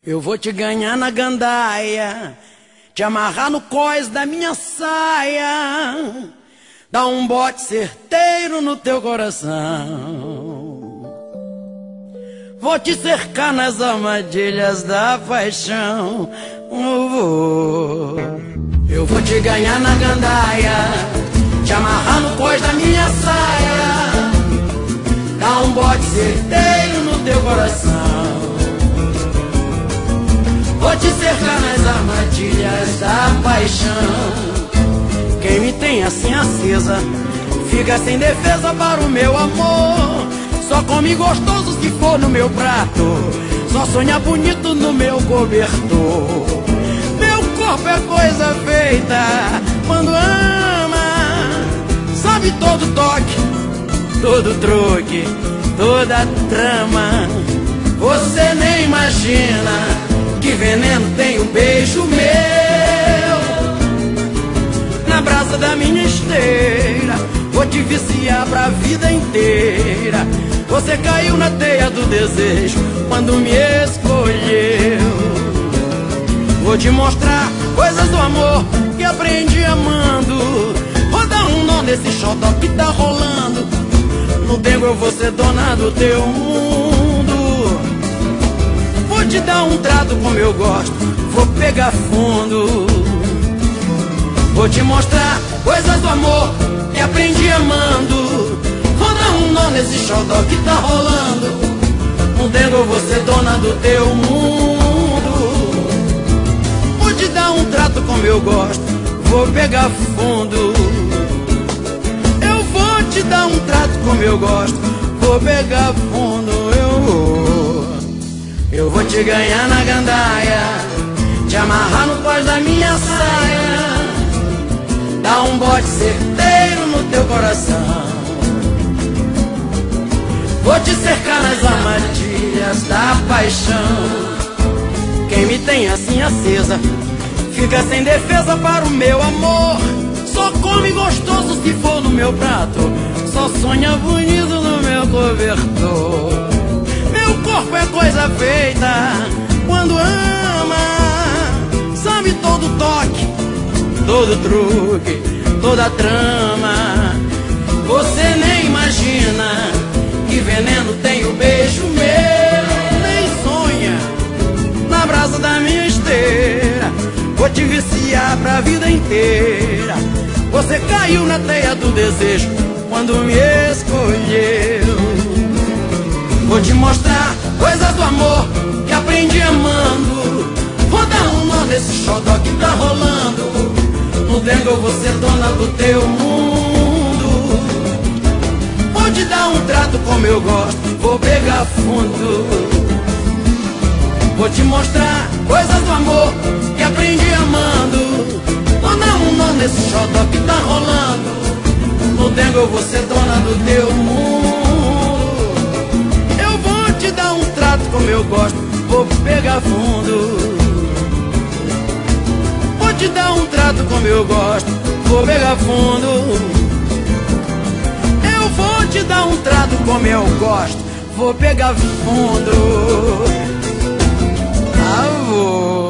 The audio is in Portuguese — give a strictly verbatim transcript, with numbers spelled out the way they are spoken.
Eu vou te ganhar na gandaia, te amarrar no cós da minha saia, dar um bote certeiro no teu coração. Vou te cercar nas armadilhas da paixão. Eu vou, eu vou te ganhar na gandaia, te amarrar no cós da minha saia, dar um bote certeiro no teu coração. Vou te cercar nas armadilhas da paixão. Quem me tem assim acesa fica sem defesa para o meu amor. Só come gostoso se for no meu prato, só sonha bonito no meu cobertor. Meu corpo é coisa feita quando ama, sabe todo toque, todo truque, toda trama. Você nem imagina que veneno tem um beijo meu na brasa da minha esteira. Vou te viciar pra vida inteira. Você caiu na teia do desejo quando me escolheu. Vou te mostrar coisas do amor que aprendi amando. Vou dar um nó nesse xodó que tá rolando. No dengo eu vou ser dona do teu mundo. Vou te dar um trato como eu gosto, vou pegar fundo. Vou te mostrar coisas do amor que aprendi amando. Vou dar um nó nesse xodó que tá rolando. No dengo eu vou ser dona do teu mundo. Vou te dar um trato como eu gosto, vou pegar fundo. Eu vou te dar um trato como eu gosto, vou pegar fundo. Eu vou, eu vou te ganhar na gandaia, te amarrar no cós da minha saia, dar um bote certeiro no teu coração. Vou te cercar nas armadilhas da paixão. Quem me tem assim acesa fica sem defesa para o meu amor. Só come gostoso se for no meu prato, só sonha bonito no meu cobertor. Meu corpo é coisa feita quando ama, sabe todo toque, todo truque, toda trama. Você nem imagina que veneno tem o beijo meu. Nem sonha na brasa da minha esteira. Vou te viciar pra vida inteira. Você caiu na teia do desejo quando me escolheu. Vou te mostrar coisas do amor que aprendi amando. Vou dar um nó nesse xodó que tá rolando. No dengo eu vou ser dona do teu mundo. Vou te dar um trato como eu gosto, vou pegar fundo. Vou te mostrar coisas do amor que aprendi amando. Vou dar um nó nesse xodó que tá rolando. No dengo eu vou ser dona do teu mundo. Eu vou te dar um trato como eu gosto, vou pegar fundo. Vou te dar um trato como eu gosto, vou pegar fundo. Eu vou te dar um trato como eu gosto, vou pegar fundo. Ah, vou.